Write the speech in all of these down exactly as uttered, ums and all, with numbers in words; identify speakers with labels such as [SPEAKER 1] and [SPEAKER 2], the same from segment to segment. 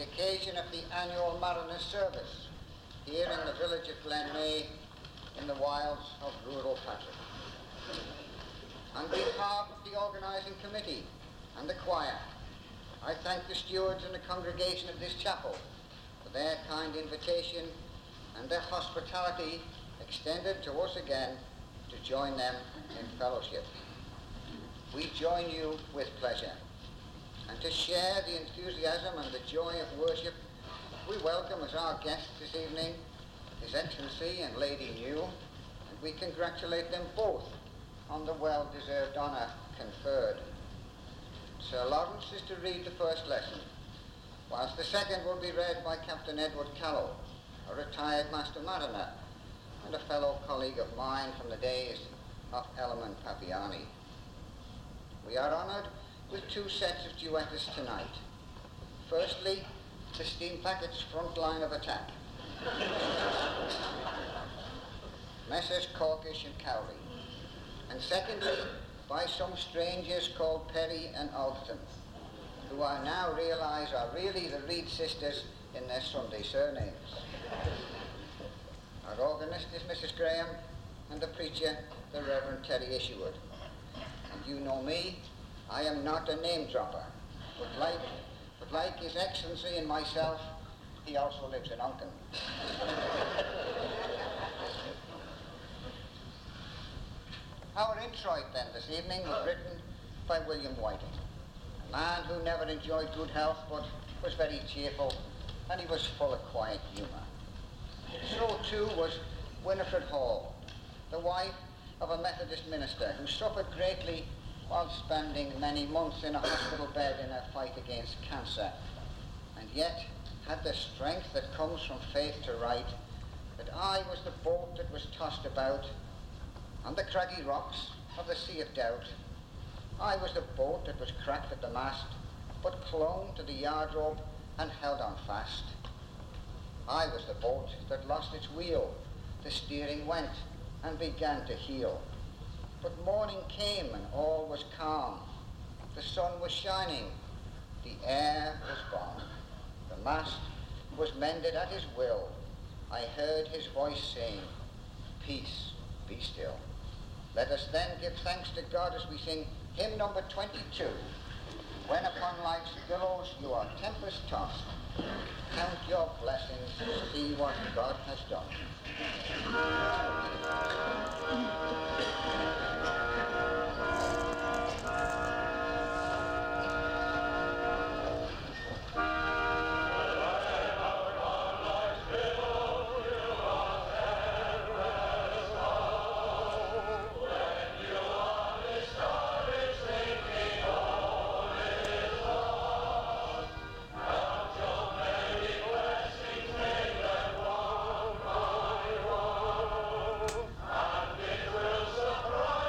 [SPEAKER 1] the occasion of the annual Mariners Service here in the village of Glenmay in the wilds of rural Patrick. On behalf of the organising committee and the choir, I thank the stewards and the congregation of this chapel for their kind invitation and their hospitality extended to us again to join them in fellowship. We join you with pleasure, and to share the enthusiasm and the joy of worship, we welcome as our guests this evening His Excellency and Lady New, and we congratulate them both on the well-deserved honour conferred. Sir Lawrence is to read the first lesson, whilst the second will be read by Captain Edward Callow, a retired Master Mariner and a fellow colleague of mine from the days of Elman Papiani. We are honoured with two sets of duettists tonight. Firstly, the steam packet's front line of attack, Messrs Corkish and Cowley, and secondly, by some strangers called Perry and Alderton, who I now realise are really the Reed sisters in their Sunday surnames. Our organist is Missus Graham, and the preacher, the Reverend Terry Isherwood. And you know me, I am not a name dropper, but like, but like His Excellency and myself, he also lives in Uncan. Our introit then this evening was written by William Whiting, a man who never enjoyed good health but was very cheerful, and he was full of quiet humour. So too was Winifred Hall, the wife of a Methodist minister who suffered greatly while spending many months in a hospital bed in her fight against cancer, and yet had the strength that comes from faith to write that I was the boat that was tossed about on the craggy rocks of the Sea of Doubt. I was the boat that was cracked at the mast, but clung to the yard rope and held on fast. I was the boat that lost its wheel, the steering went and began to heel. But morning came and all was calm. The sun was shining, the air was balm. The mast was mended at his will. I heard his voice saying, "Peace, be still." Let us then give thanks to God as we sing hymn number twenty-two. When upon life's billows you are tempest tossed, count your blessings, see what God has done.
[SPEAKER 2] Surprise!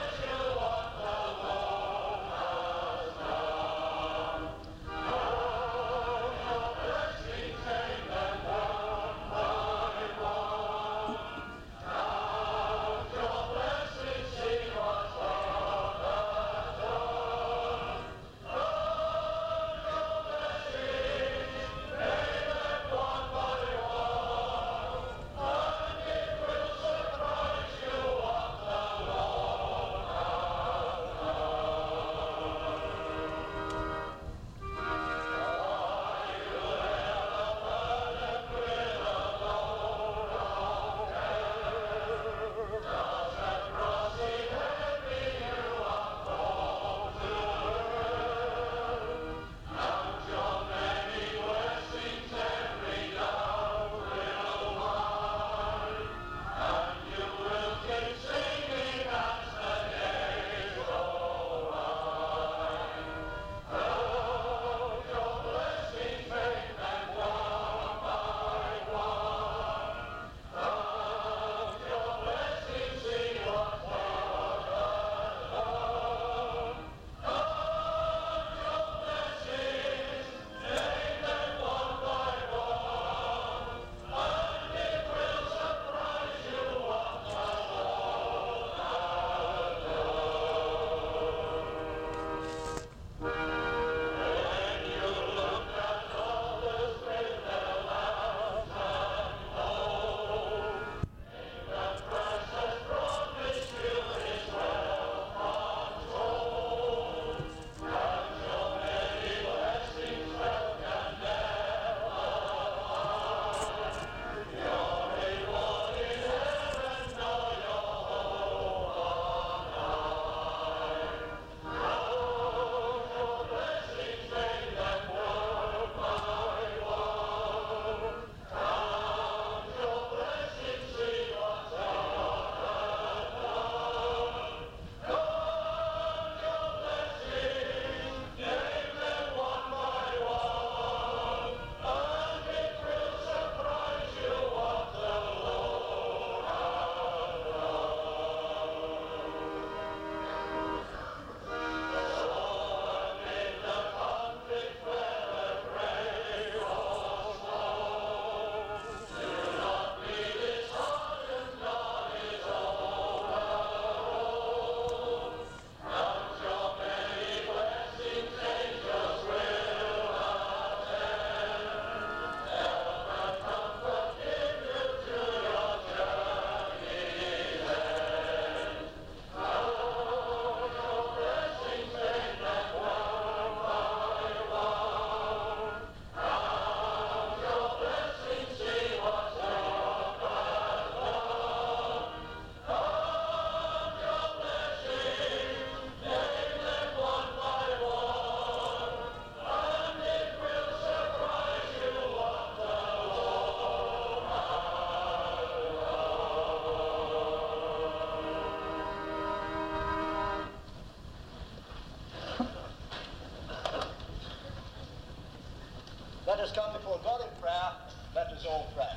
[SPEAKER 2] Let us come before God in prayer. Let us all pray.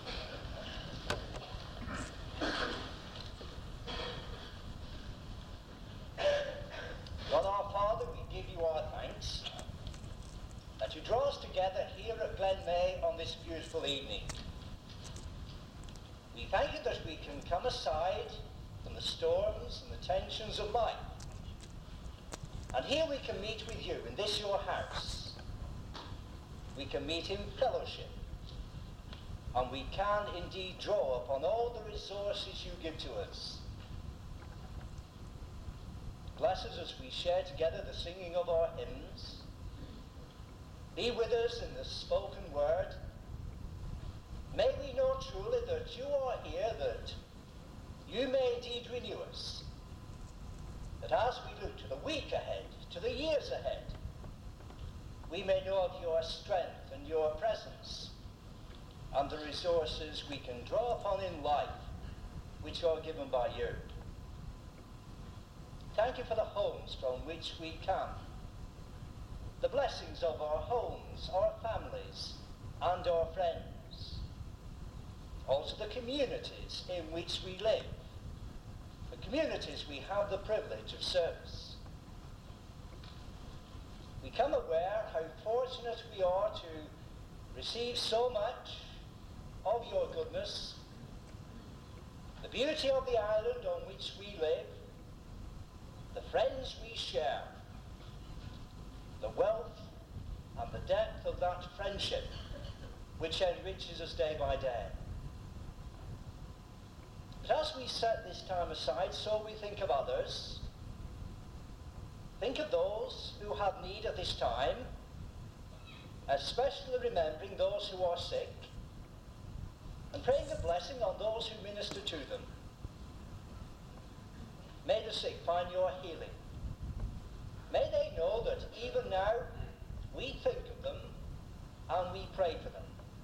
[SPEAKER 2] God our Father, we give you our thanks that you draw us together here at Glenmay on this beautiful evening. We thank you that we can come aside from the storms and the tensions of life. And here we can meet with you in this your house. We can meet in fellowship. And we can indeed draw upon all the resources you give to us. Bless us as we share together the singing of our hymns. Be with us in the spoken word. May we know truly that you are here, that you may indeed renew us. That as we look to the week ahead, to the years ahead, we may know of your strength and your presence and the resources we can draw upon in life which are given by you. Thank you for the homes from which we come, the blessings of our homes, our families, and our friends. Also the communities in which we live, the communities we have the privilege of service. We come aware how fortunate we are to receive so much of your goodness, the beauty of the island on which we live, the friends we share, the wealth and the depth of that friendship which enriches us day by day. But as we set this time aside, so we think of others. Think of those who have need at this time, especially remembering those who are sick, and praying a blessing on those who minister to them. May the sick find your healing. May they know that even now we think of them and we pray for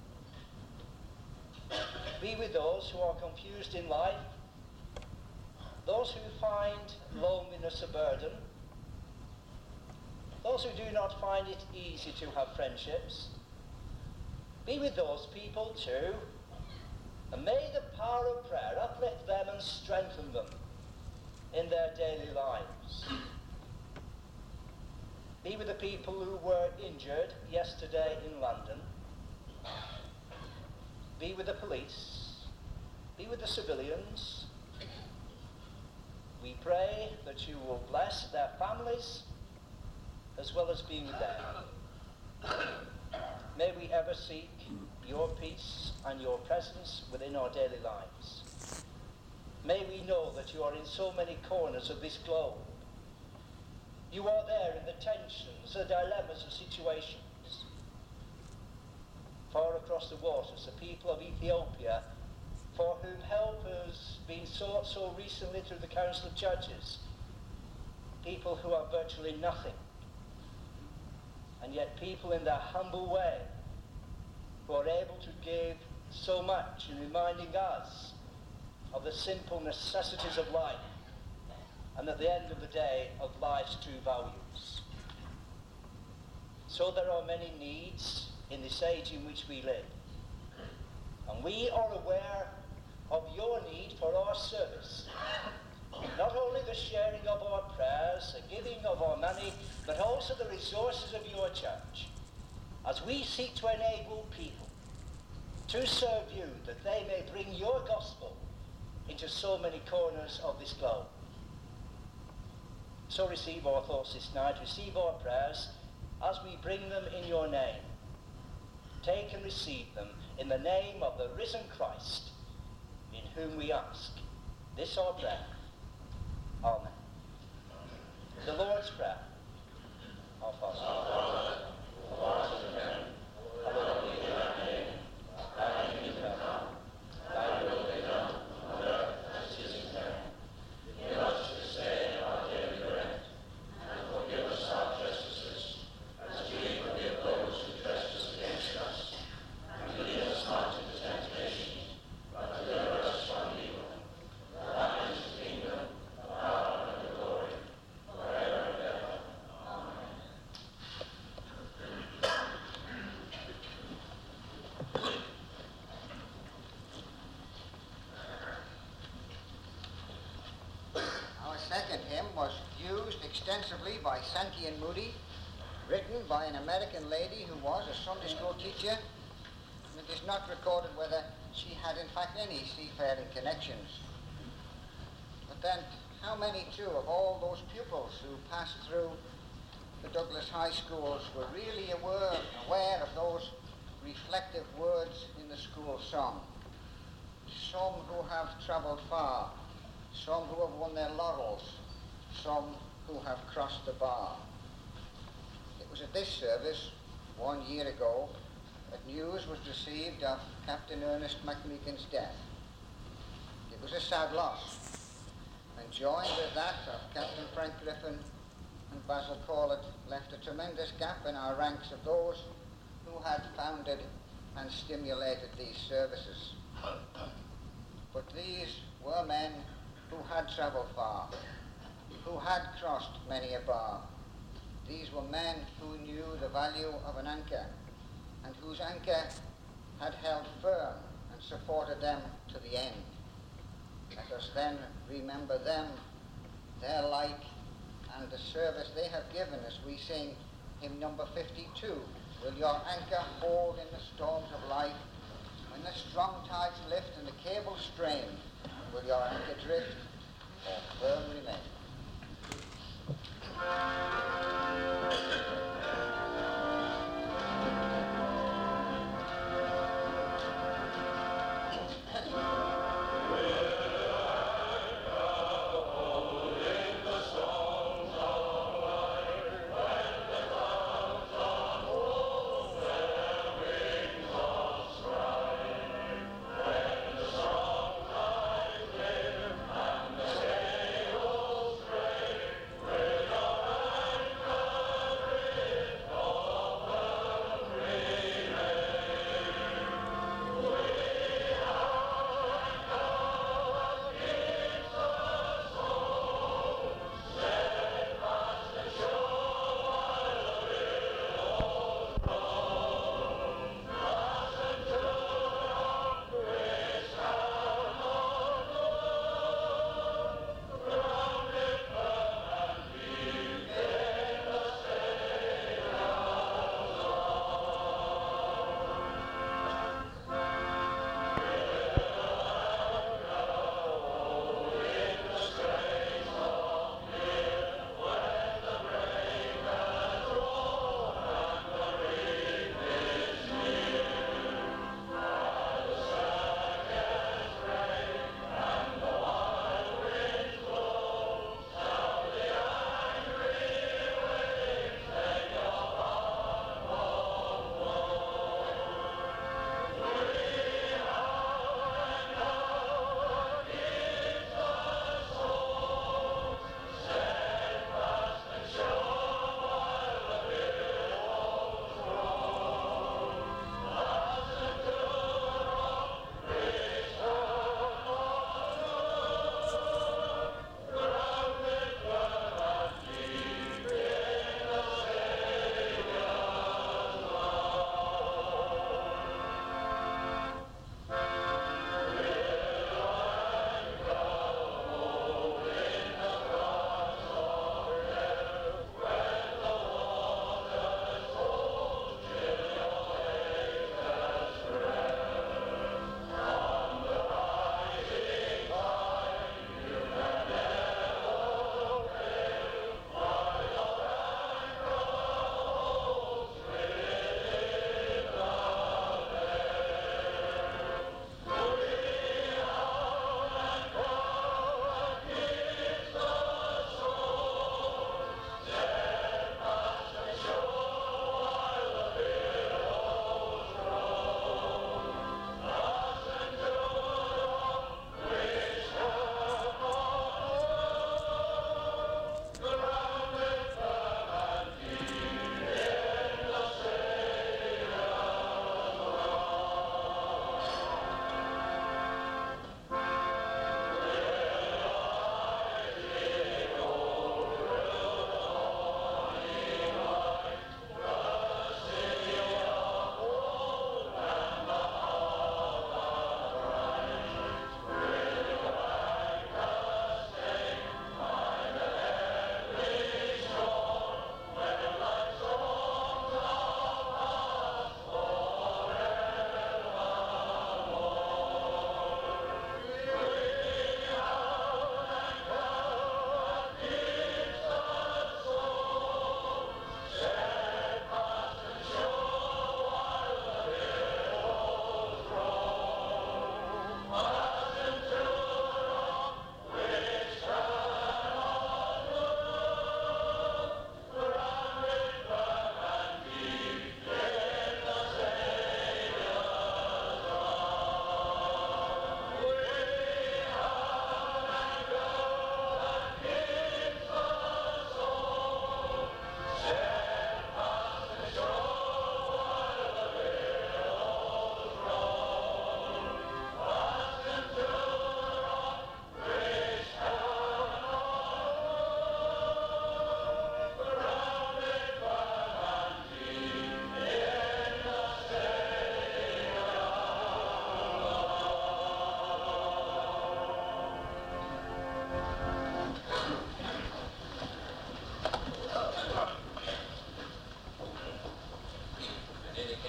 [SPEAKER 2] them. Be with those who are confused in life, those who find loneliness a burden, those who do not find it easy to have friendships. Be with those people too, and may the power of prayer uplift them and strengthen them in their daily lives. Be with the people who were injured yesterday in London. Be with the police. Be with the civilians. We pray that you will bless their families as well as being with them. May we ever seek your peace and your presence within our daily lives. May we know that you are in so many corners of this globe. You are there in the tensions, the dilemmas, the situations. Far across the waters, the people of Ethiopia, for whom help has been sought so recently through the Council of Judges. People who have virtually nothing. And yet people in their humble way who are able to give so much in reminding us of the simple necessities of life, and at the end of the day of life's true values. So there are many needs in this age in which we live, and we are aware of your need for our service. Not only the sharing of our prayers, the giving of our money, but also the resources of your church, as we seek to enable people to serve you, that they may bring your gospel into so many corners of this globe. So receive our thoughts this night, receive our prayers as we bring them in your name. Take and receive them in the name of the risen Christ, in whom we ask this our prayer. Amen. The Lord's Prayer. Our Father. Our Father, who art in heaven, hallowed be thy name. Thy kingdom come, thy will be done on earth as it is in heaven. Give us this day our daily bread, and forgive us our trespasses, as we forgive those who trespass against us. And lead us not into temptation, but deliver us from evil. For thine is the kingdom, the power, and the glory, forever and ever. Amen.
[SPEAKER 1] firstly by Sankey and Moody, written by an American lady who was a Sunday school teacher, and it is not recorded whether she had in fact any seafaring connections. But then, how many too of all those pupils who passed through the Douglas High Schools were really aware, aware of those reflective words in the school song? Some who have travelled far, some who have won their laurels, some who have crossed the bar. It was at this service, one year ago, that news was received of Captain Ernest McMeekin's death. It was a sad loss, and joined with that of Captain Frank Griffin and Basil Corlett, left a tremendous gap in our ranks of those who had founded and stimulated these services. But these were men who had travelled far, who had crossed many a bar. These were men who knew the value of an anchor, and whose anchor had held firm and supported them to the end. Let us then remember them, their like, and the service they have given as we sing hymn number fifty-two. Will your anchor hold in the storms of life? When the strong tides lift and the cables strain, will your anchor drift or firm remain?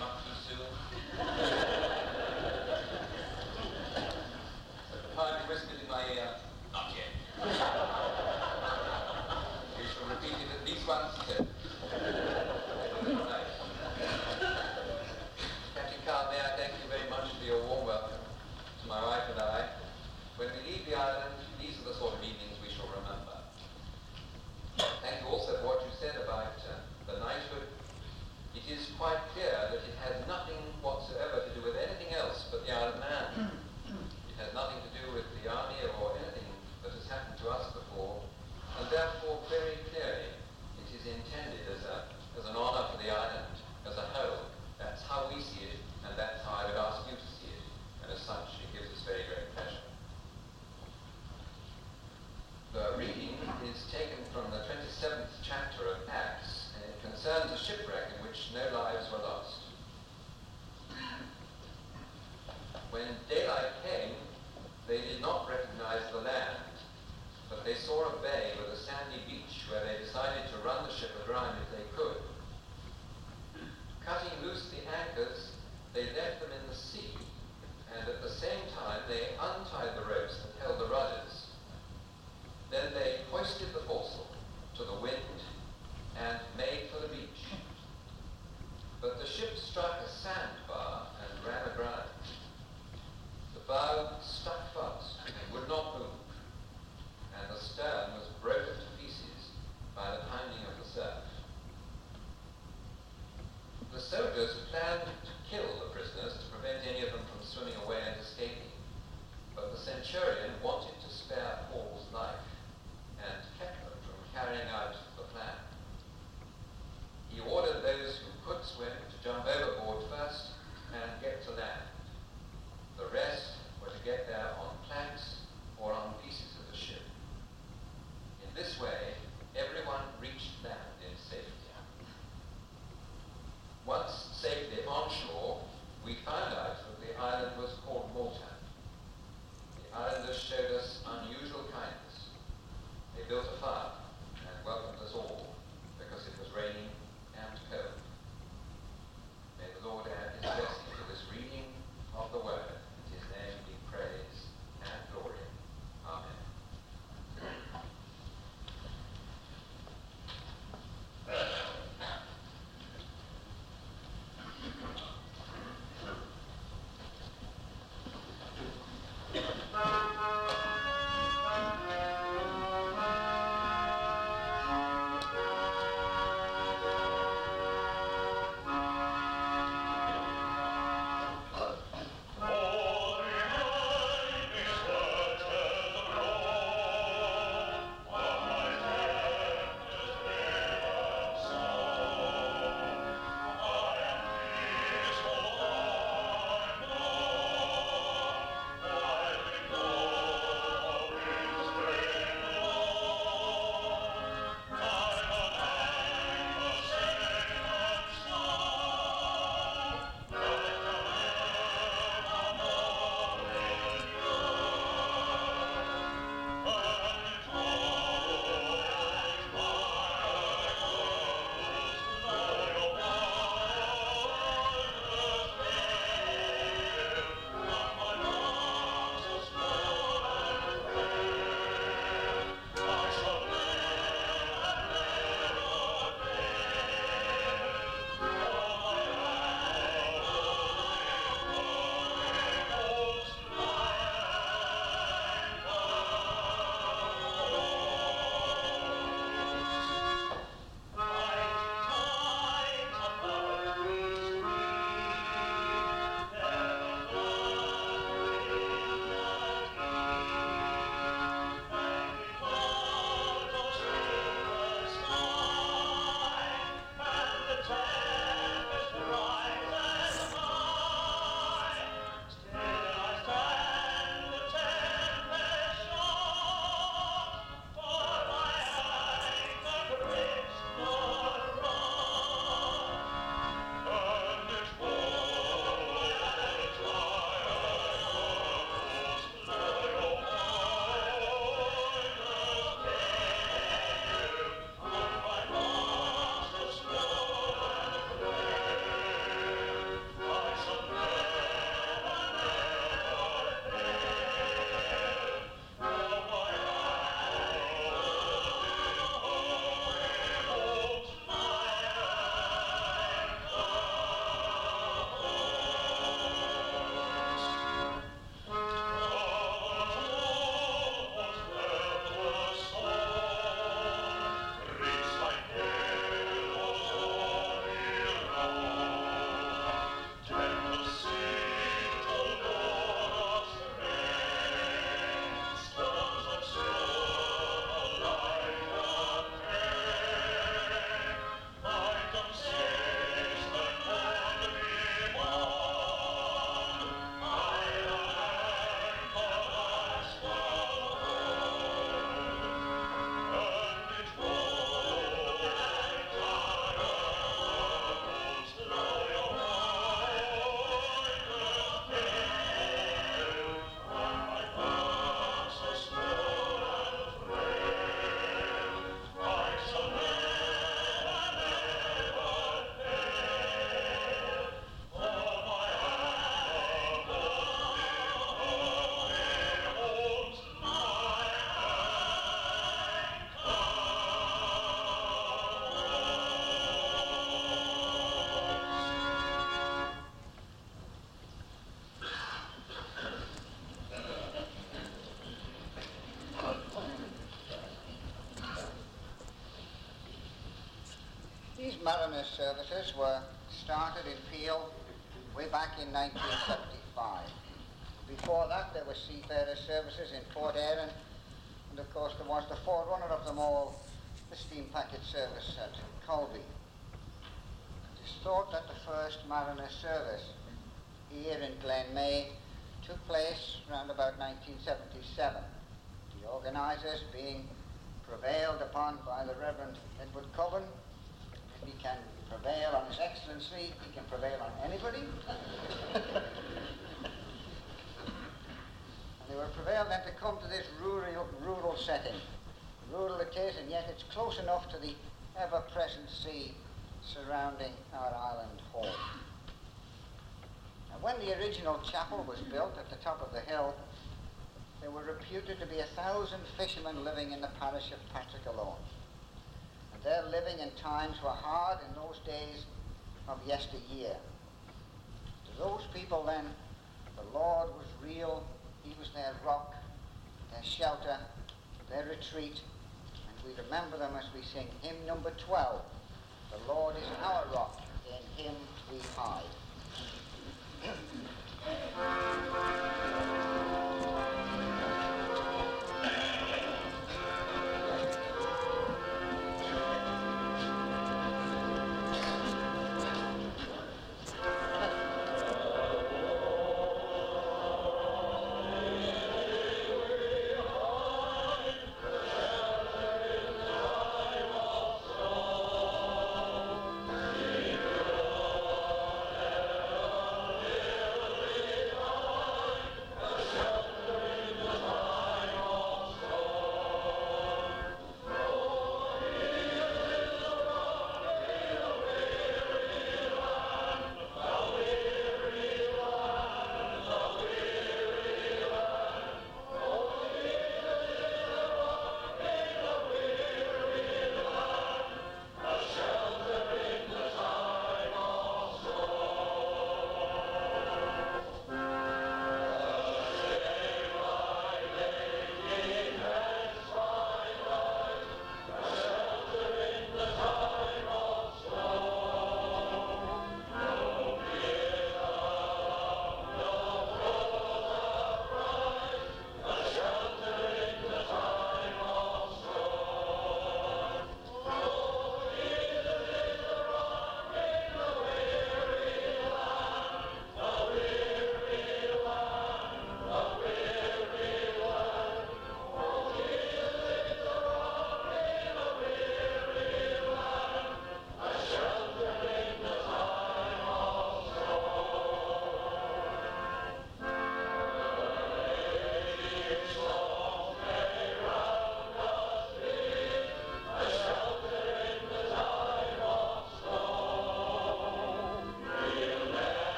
[SPEAKER 3] came up too soon. Hardly whispered in my ear, not yet. You shall repeat it at least once, too. Right. Captain Carl, may I thank you very much for your warm welcome to my wife and I. When we leave the island, these are the sort of evenings we shall remember. Thank you also for what you said about uh, the knighthood. It is quite clear that it has nothing whatsoever to do with anything else but the Isle of Man. It has nothing to do with the army or anything that has happened to us before, and therefore very clearly it is intended as, a, as an honour for the island as a whole. That's how we see it, and that's how I would ask you to see it, and as such it gives us very great pleasure. The reading is taken from the twenty-seventh chapter of Acts, and it concerns a shipwreck in which no lives were lost. When daylight came, they did not recognize the land, but they saw a bay with a sandy beach where they decided to run the ship aground if they could. Cutting loose the anchors, they left them in the sea, and at the same time they untied the ropes that held the rudders. Then they hoisted the foresail to the wind and made for the beach. But the ship struck a sandbar and ran aground. The bow stuck fast and would not move, and the stern was broken to pieces by the pounding of the surf. The soldiers planned to kill the prisoners to
[SPEAKER 1] Mariners services were started in Peel way back in nineteen seventy-five. Before that, there were seafarer services in Port Erin, and of course there was the forerunner of them all, the steam packet service at Colby. It is thought that the first Mariner service here in Glenmay took place around about nineteen seventy-seven. The organisers being prevailed upon by the Reverend Edward Coven. If he can prevail on His Excellency, he can prevail on anybody. And they were prevailed then to come to this rural, rural setting. Rural it is, and yet it's close enough to the ever-present sea surrounding our island home. And when the original chapel was built at the top of the hill, there were reputed to be a thousand fishermen living in the parish of Patrick alone. And their living and times were hard in those days of yesteryear. To those people then, the Lord was real. He was their rock, their shelter, their retreat. And we remember them as we sing hymn number twelve. The Lord is our rock, in Him we hide.
[SPEAKER 4] Amen.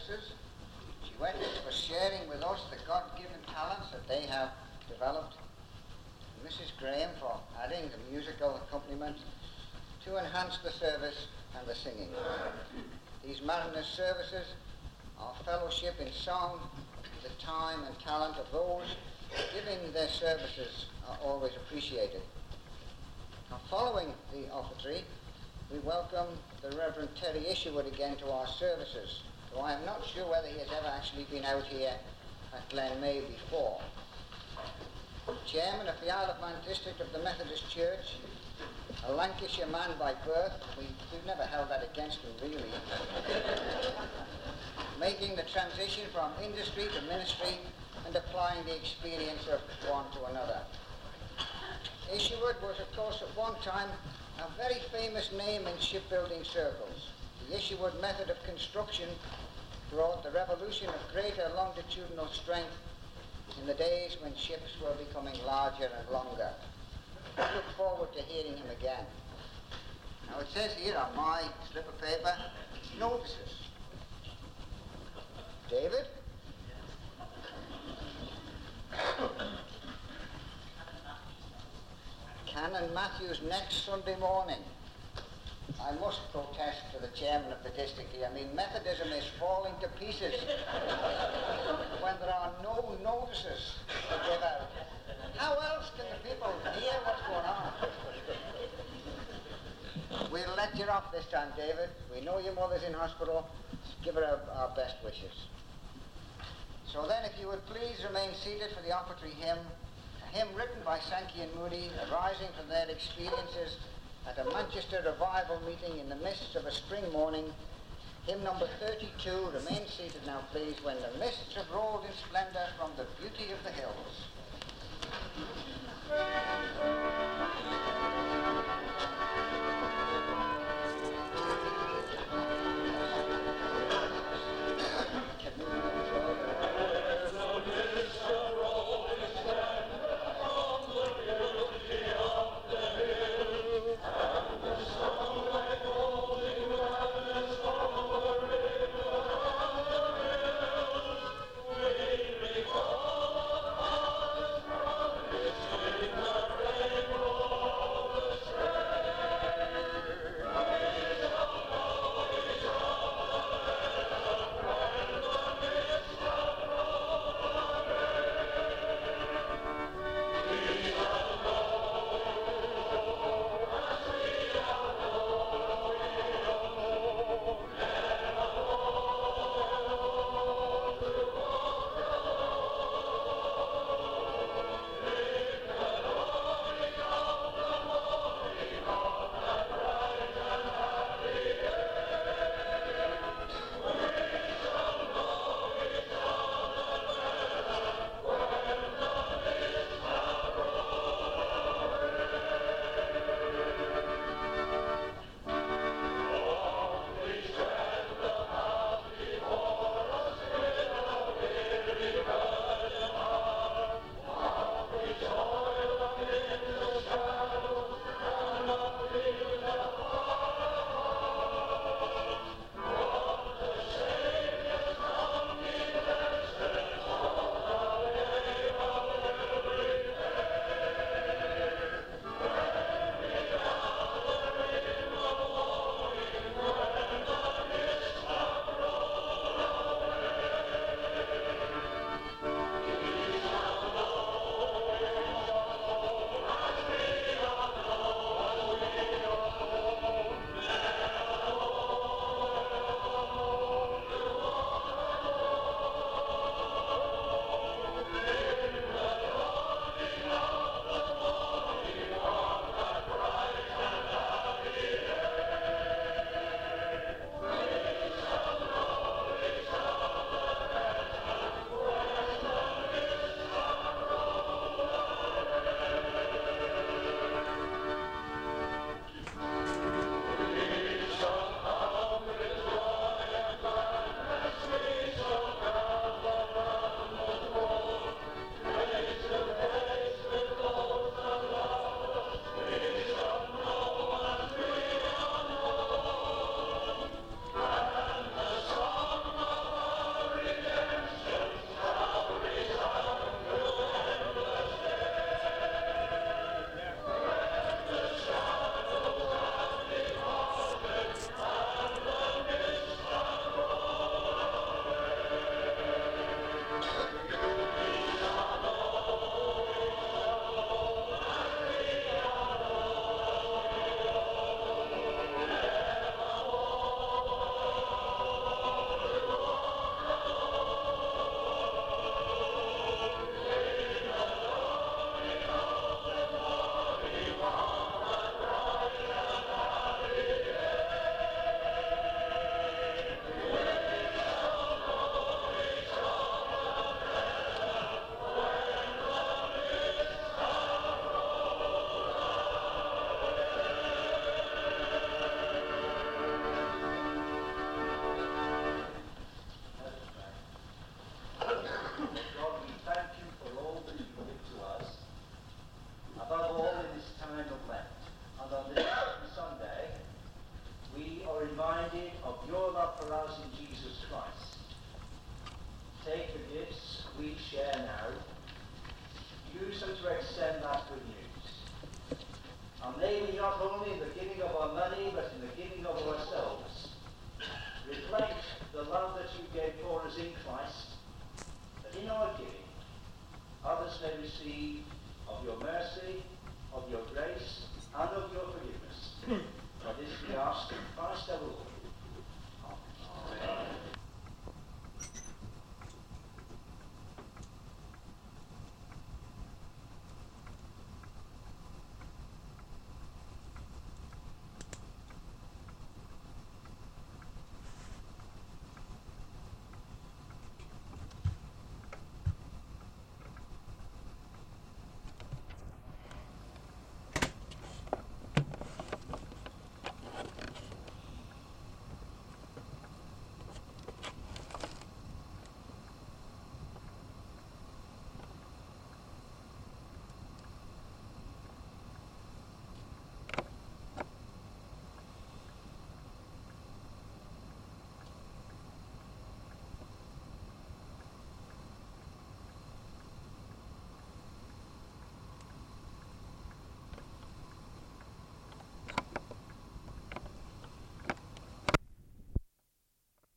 [SPEAKER 1] services. Duetters for sharing with us the God-given talents that they have developed. And Missus Graham for adding the musical accompaniment to enhance the service and the singing. These Mariners services are fellowship in song. The time and talent of those giving their services are always appreciated. Now, following the offertory, we welcome the Reverend Terry Isherwood again to our services, though I am not sure whether he has ever actually been out here at Glenmay before. Chairman of the Isle of Man district of the Methodist Church, a Lancashire man by birth, we, we've never held that against him really, making the transition from industry to ministry and applying the experience of one to another. Isherwood was, of course, at one time a very famous name in shipbuilding circles. The Isherwood method of construction brought the revolution of greater longitudinal strength in the days when ships were becoming larger and longer. I look forward to hearing him again. Now it says here on my slip of paper, notices. David? Canon Matthews next Sunday morning. I must protest to the chairman of the district here. I mean, Methodism is falling to pieces when there are no notices to give out. How else can the people hear what's going on? We'll let you off this time, David. We know your mother's in hospital. Give her our, our best wishes. So then, if you would please remain seated for the offertory hymn, a hymn written by Sankey and Moody, arising from their experiences at a Manchester revival meeting in the mists of a spring morning. Hymn number thirty-two. Remain seated now, please, when the mists have rolled in splendour from the beauty of the hills.
[SPEAKER 4] Thank you.
[SPEAKER 2] not only in the giving of our money, but in the giving of ourselves, reflect the love that you gave for us in Christ, that in our giving, others may receive of your mercy, of your grace,